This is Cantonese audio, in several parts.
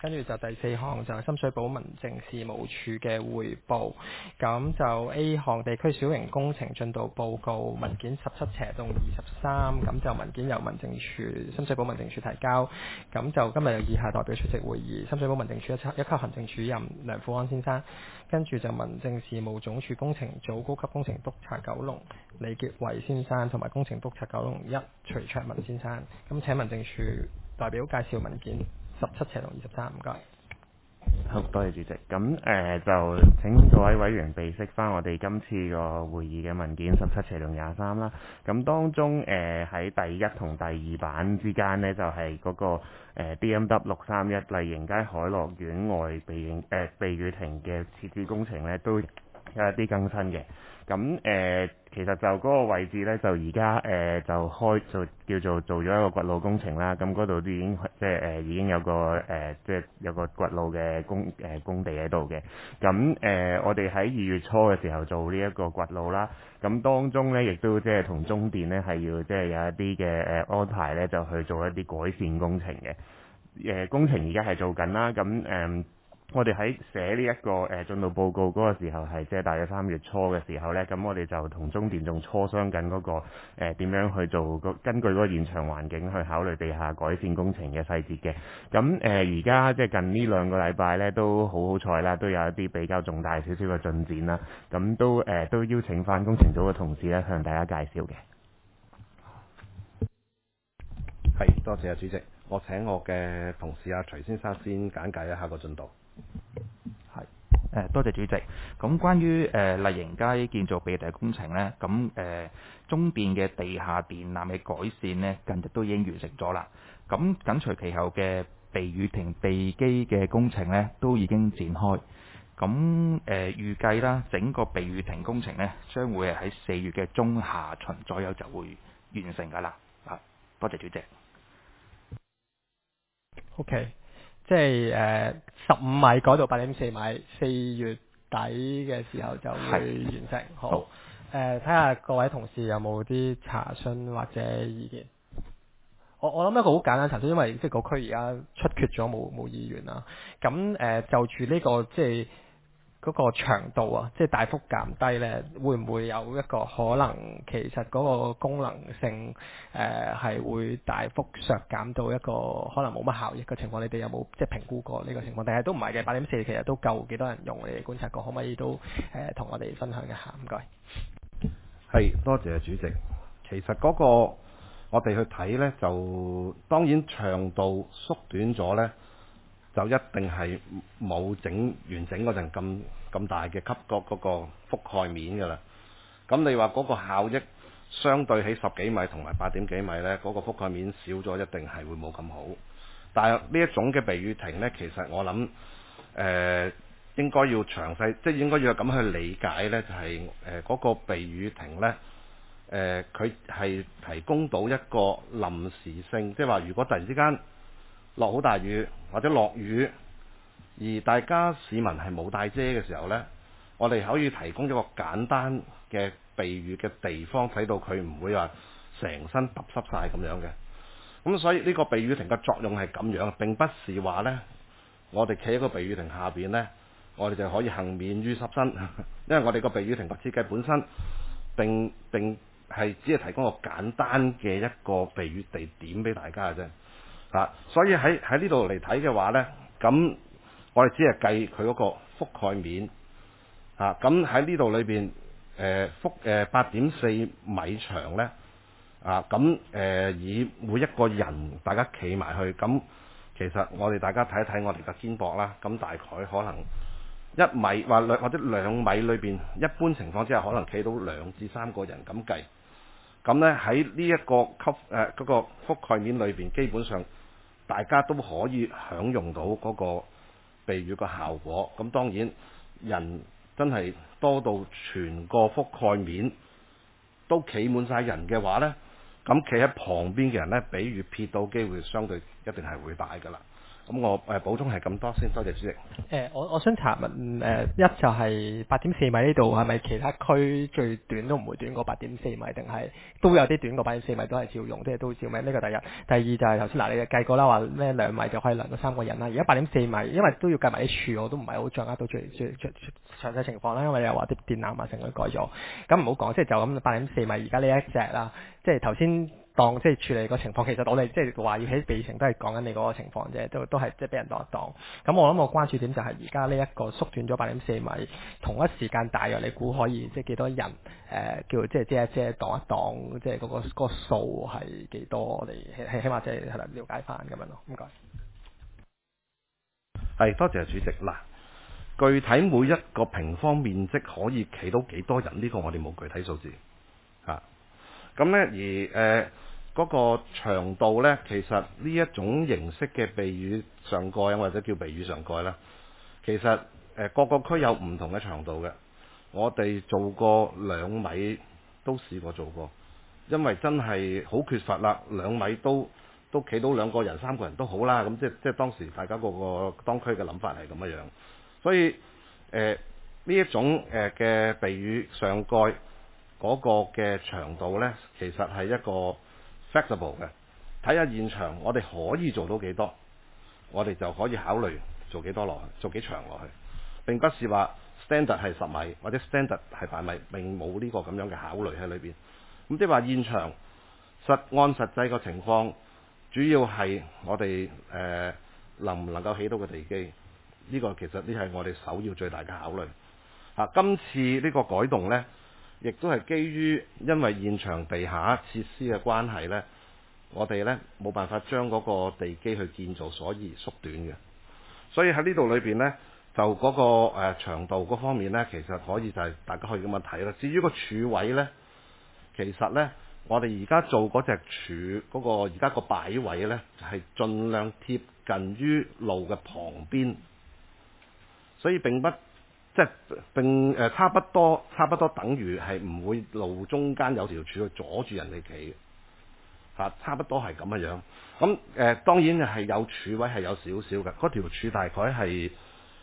跟住就第4項就係深水埗民政事務處嘅匯報，咁就 A 項地區小型工程進度報告文件17/23，咁就文件由民政處深水埗民政處提交，咁就今日有以下代表出席會議：深水埗民政處一級行政主任梁富安先生，跟住就民政事務總署工程組高級工程督察九龍李傑偉先生，同埋工程督察九龍1徐卓文先生，咁請民政處代表介紹文件17/23，唔該。 好，多謝主席。咁就請各位委員備悉翻我哋今次個會議嘅文件17/23啦。咁當中喺第1同第2版之間呢，就係嗰個DMW 631麗盈街海樂苑外避雨亭嘅設置工程呢，都有一啲更新嘅。咁其實就嗰個位置呢，就而家就叫做做咗一個掘路工程啦。咁嗰度都已經已經有個有個掘路嘅工地喺度嘅。咁我哋喺2月初嘅時候做呢一個掘路啦。咁當中呢，亦都同中電呢係要有一啲嘅安排呢，就去做一啲改善工程嘅。工程而家係做緊啦。咁我哋喺寫呢一個進度報告嗰個時候係大約3月初嘅時候呢，咁我哋就同中電仲磋商緊嗰個點樣去做根據嗰個現場環境去考慮地下改善工程嘅細節嘅。咁而家近呢2個禮拜呢，都好彩啦，都有一啲比較重大少少嘅進展啦。咁都邀請翻工程組嘅同事呢，向大家介紹嘅。 係，多謝主席。我請我嘅同事徐先生先簡介一下個進度。 多謝主席。咁關於麗盈街建造避雨亭工程呢，咁中電嘅地下電纜嘅改善呢，近日都已經完成咗啦。咁緊隨其後嘅避雨亭地基嘅工程呢，都已經展開。咁預計啦，整個避雨亭工程呢，將會係喺4月嘅中下旬左右就會完成㗎啦。多謝主席。 OK。即係15米改到8.4米，4月底嘅時候就會完成。好，睇下各位同事有冇啲查詢或者意見。我諗一個好簡單查詢，因為即係個區而家出缺咗冇議員啦。咁就住呢個即係嗰個長度啊，即係大幅減低呢，會唔會有一個可能？其實嗰個功能性係會大幅削減到一個可能冇乜效益嘅情況？你哋有冇即係評估過呢個情況？但係都唔係嘅，8.4其實都夠幾多人用？你哋觀察過，可唔可以都同我哋分享一下？唔該。 係，多謝主席。其實嗰個我哋去睇呢，就當然長度縮短咗呢，就一定係冇完整嗰陣咁大嘅嗰個覆蓋面㗎啦。咁你話嗰個效益相對起10幾米同埋8點幾米呢，嗰個覆蓋面少咗，一定係會冇咁好。但係呢一種嘅避雨亭呢，其實我諗應該要詳細，即係應該要咁去理解呢，就係嗰個避雨亭呢，佢係提供到一個臨時性，即係話如果突然之間落好大雨或者落雨，而大家市民係冇帶遮嘅時候呢，我哋可以提供一個簡單嘅避雨嘅地方，睇到佢唔會話成身揼濕晒咁樣嘅。咁所以呢個避雨亭嘅作用係咁樣，並不是話呢，我哋企喺個避雨亭下邊呢，我哋就可以幸免於濕身，因為我哋個避雨亭嘅設計本身並係只係提供個簡單嘅一個避雨地點俾大家嘅啫。所以喺呢度嚟睇嘅話呢，咁我哋只係計佢嗰個覆蓋面。咁喺呢度裏邊8.4米長呢，以每一個人大家企埋去，咁其實我哋大家睇一睇我哋嘅肩膊啦，咁大概可能1米或者2米裏邊，一般情況之下可能企到2至3個人咁計。咁呢喺呢一個嗰個覆蓋面裏邊，基本上大家都可以享用到嗰個避雨嘅效果。咁當然人真係多到全個覆蓋面都企滿晒人嘅話呢，咁企喺旁邊嘅人呢，俾雨撇到機會相對一定係會大㗎啦。 咁我補充係咁多先，多謝主席。 我想查問一就係8.4米呢度係咪其他區最短都唔會短過8.4米，定係都有啲短過8.4米都係照用，即係都照咩？呢個第一。第二就係頭先你計過啦，話咩2米就可以量到3個人啦。而家8.4米，因為都要計埋啲柱，我都唔係好掌握到最詳細情況啦。因為你又話啲電纜啊成佢改咗，咁唔好講，即係就咁8.4米而家呢一隻啦，即係頭先。當即係處理個情況，其實我哋即係話要起備城都係講緊你嗰個情況啫，都係即係俾人當一當。咁我諗我關注點就係而家呢一個縮短咗8.4米，同一時間大約你估可以即係幾多人叫即係遮一擋一擋，即係嗰個數係幾多？我哋起碼即係係啦，了解翻咁樣咯。唔該。 係多謝主席。嗱，具體每一個平方面積可以企到幾多人？呢個我哋冇具體數字嚇。咁呢，而嗰個長度呢，其實呢一種形式嘅避雨上蓋或者叫避雨上蓋啦，其實各個區有唔同嘅長度嘅。我哋做過2米都試過做過，因為真係好缺乏啦，2米都企到2個人3個人都好啦。咁即係當時大家個當區嘅諗法係咁樣，所以呢一種嘅避雨上蓋嗰個嘅長度呢，其實係一個 flexible 嘅，睇下現場我哋可以做到幾多，我哋就可以考慮做幾多落去，做幾長落去。並不是話 standard 係10米或者 standard 係8米，並冇呢個咁樣嘅考慮喺裏邊。咁即係話現場按實際個情況，主要係我哋能唔能夠起到個地基，呢個其實呢係我哋首要最大嘅考慮。今次呢個改動呢，亦都係基於因為現場地下設施嘅關係呢，我哋呢冇辦法將嗰個地基去建造，所以縮短嘅。所以喺呢度裏邊呢，就嗰個長度嗰方面呢，其實可以就係大家可以咁樣睇啦。至於個柱位呢，其實呢，我哋而家做嗰隻柱嗰個而家個擺位呢，就係盡量貼近於路嘅旁邊，所以並不。即係並差不多等於係唔會路中間有條柱去阻住人哋企嘅，差不多係咁嘅樣。咁當然係有柱位係有少少嘅，嗰條柱大概係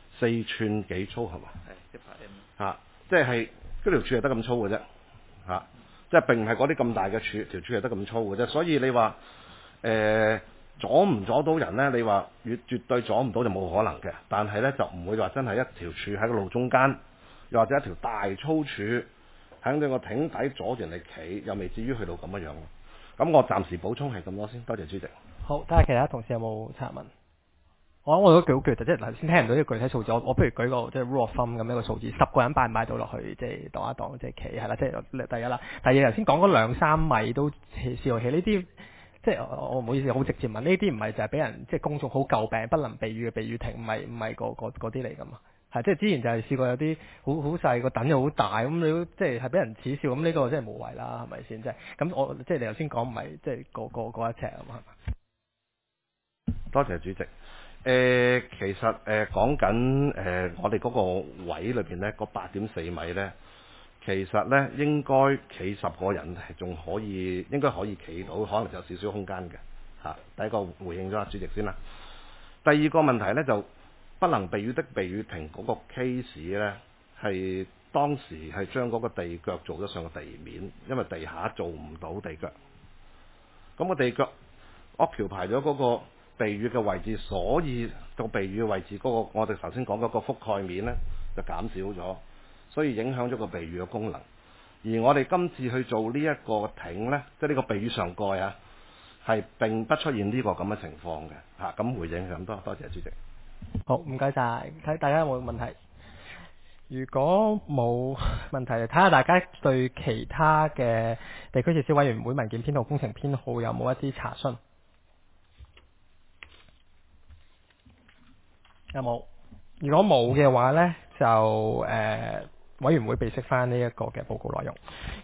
4寸幾粗係嘛？係即係嗰條柱係得咁粗嘅啫，即係並唔係嗰啲咁大嘅柱，條柱係得咁粗嘅啫。所以你話阻唔阻到人呢？你話絕對阻唔到就冇可能嘅，但係呢，就唔會話真係一條柱喺個路中間，又或者一條大粗柱喺呢個艇底阻住人哋企，又未至於去到咁樣。咁我暫時補充係咁多先，多謝主席。 好，睇下其他同事有冇查問。我都幾好具體，即係頭先聽唔到啲具體數字，我不如舉個即係 rule of thumb 咁一個數字，10個人擺唔擺到落去，即係擋一擋，即係企係啦，即係第一啦。第二頭先講嗰2-3米都試過起呢啲。即係我唔好意思，好直接問，呢啲唔係就係俾人即係公眾好詬病不能避雨嘅避雨亭，唔係嗰啲嚟㗎嘛？係即係之前就係試過有啲好細個躉又好大咁，你都即係俾人恥笑咁，呢個真係無謂啦，係咪先？即係咁我即係你頭先講唔係即係個一尺啊嘛？ 多謝主席。其實講緊我哋嗰個位裏邊呢，嗰8.4米呢。其實呢，應該企10個人係仲可以，應該可以企到，可能有少少空間嘅嚇。第一個回應咗阿主席先啦。第二個問題呢，就不能避雨的避雨亭嗰個 case 呢，係當時係將嗰個地腳做咗上個地面，因為地下做唔到地腳。咁個地腳occupy咗嗰個避雨嘅位置，所以個避雨嘅位置嗰個我哋頭先講嗰個覆蓋面呢，就減少咗。所以影響咗個避雨嘅功能，而我哋今次去做呢一個艇呢，即係呢個避雨上蓋啊，係並不出現呢個咁嘅情況嘅嚇。咁回應咁多謝主席。 好，唔該晒，睇大家有冇問題？如果冇問題，睇下大家對其他嘅地區設施委員會文件編號、工程編號有冇一啲查詢？有冇？如果冇嘅話呢，就委員會備悉翻呢一個嘅報告內容。